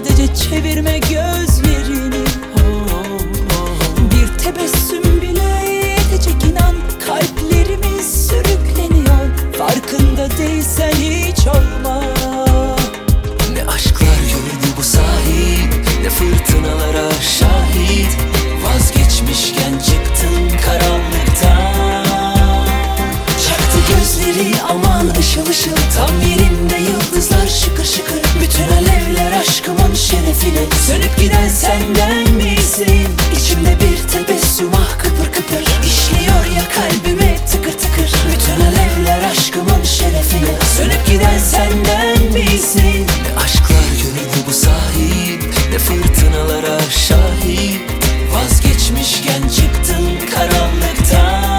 Sadece çevirme gözlerini. Bir tebessüm bile yetecek, inan. Kalplerimiz sürükleniyor, farkında değilsen hiç olma. Ne aşklar gördü bu sahil, ne fırtınalara şahit. Vazgeçmişken çıktın karanlıktan. Çaktı gözleri aman ışıl ışıl, tam yerinde yıldızlar şıkır şıkır. Bütün alevler aşkımın şerefine, sönüp giden senden misin? İçimde bir tebessüm ah kıpır kıpır, işliyor ya kalbime tıkır tıkır. Bütün alevler aşkımın şerefine, sönüp giden senden misin? Ne aşklar gördü bu sahil, ne fırtınalara şahit. Vazgeçmişken çıktın karanlıktan.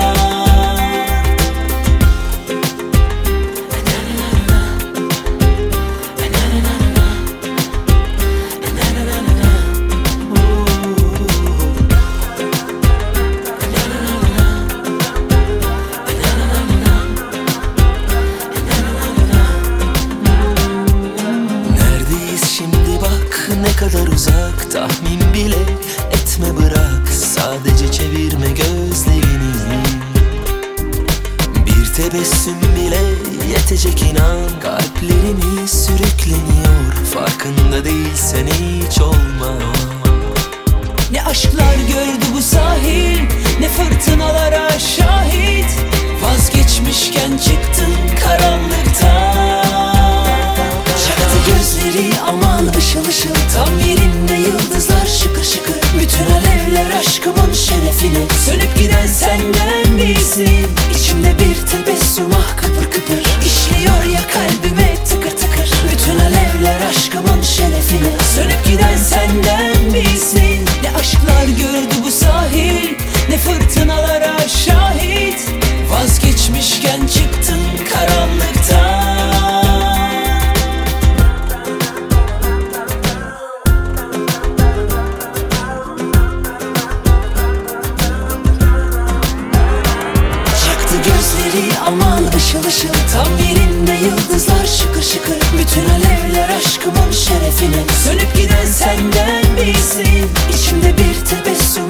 Ne kadar uzak, tahmin bile etme, bırak. Sadece çevirme gözlerini. Bir tebessüm bile yetecek, inan. Kalplerimiz sürükleniyor, farkında değilsen hiç olma. Ne aşklar gördü bu sahil, ne fırtınalara şahit. Vazgeçmişken çıktın karanlıktan. Çaktı gözleri aman ışıl ışıl, tam yerinde yıldızlar şıkır şıkır. Bütün alevler aşkımın şerefine, sönüp giden senden misin? İçimde bir tebessüm ah kıpır kıpır, işliyor ya kalbime tıkır tıkır. Bütün alevler aşkımın şerefine, sönüp giden senden misin? Ne aşklar gördü bu sahil, ne fırtınalara şahit. Vazgeçmişken çıktın karanlıktan. Gözleri aman ışıl ışıl, tam yerinde yıldızlar şıkır şıkır. Bütün alevler aşkımın şerefine, sönüp giden senden misin? İçimde bir tebessüm